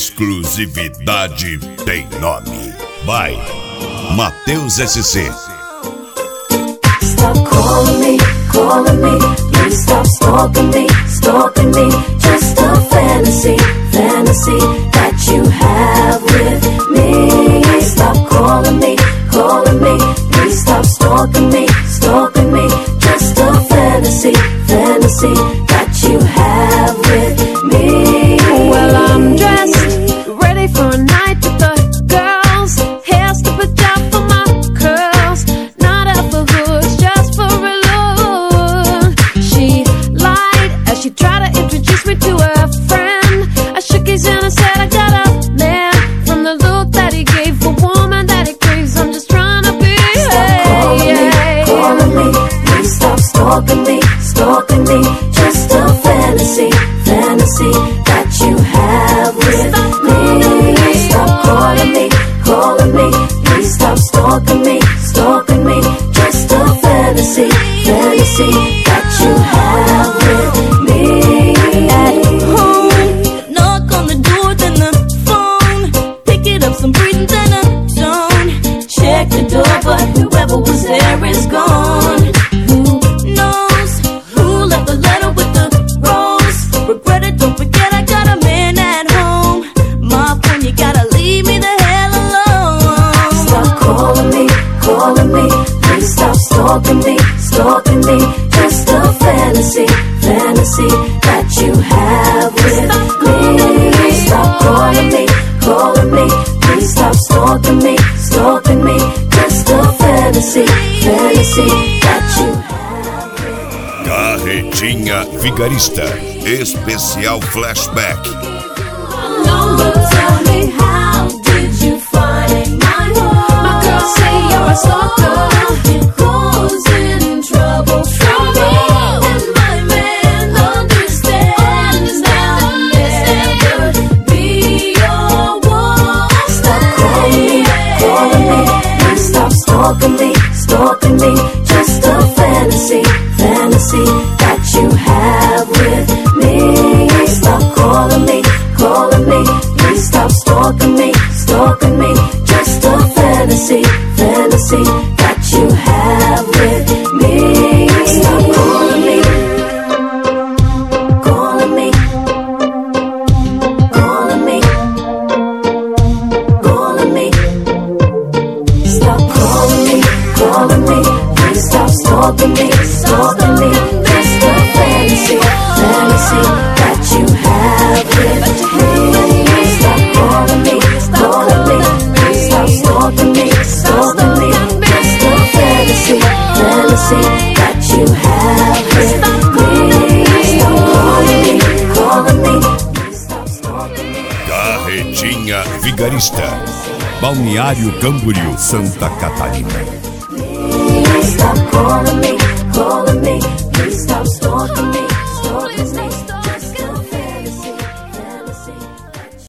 exclusividade tem nome. Vai, Matheus SC. Stop calling me, please stop stalking me, just a fantasy that you have with me. Stop calling me, please stop stalking me, just a fantasy that you have with me. Well, I'm dressed, ready for a night with the girls. Hair slipped down for my curls, not at the hoods, just for a look. She lied as she tried to introduce me to her friend. I shook his hand and said I got a man. From the look that he gave a woman that he craves, I'm just trying to be. Calling me, please stop stalking me, just a fantasy that you have with me. Stop calling me, please stop stalking me, just a fantasy that you have with me. At home, knock on the door, then the phone. Pick it up, some breathing, then a tone. Check the door, but whoever was there is gone. Who knows who left the letter with the rose? Regret it, don't forget I got a man at home. My phone, you gotta leave me the hell alone. Stop calling me, please stop stalking me, just a fantasy that you have with me. Stop calling me, please stop stalking me, just a fantasy that you have with me. Carretinha Vigarista, especial flashback. Tell me, how did you find my home? My girls say you're a stalker, causing trouble for me. And my man understands that I'll never be your one. Stop calling me, please stop stalking me, just a fantasy that you have with me. Stop calling me, please stop stalking me, just a fantasy that you have with me. Stop calling me, stop calling me, please stop stalking me, just a fantasy that you have with me. Stop calling me, please stop stalking me, just a fantasy that you have with me. Stop calling me, please stop stalking me. Carretinha Vigarista, Balneário Camboriú, Santa Catarina. Stop calling me,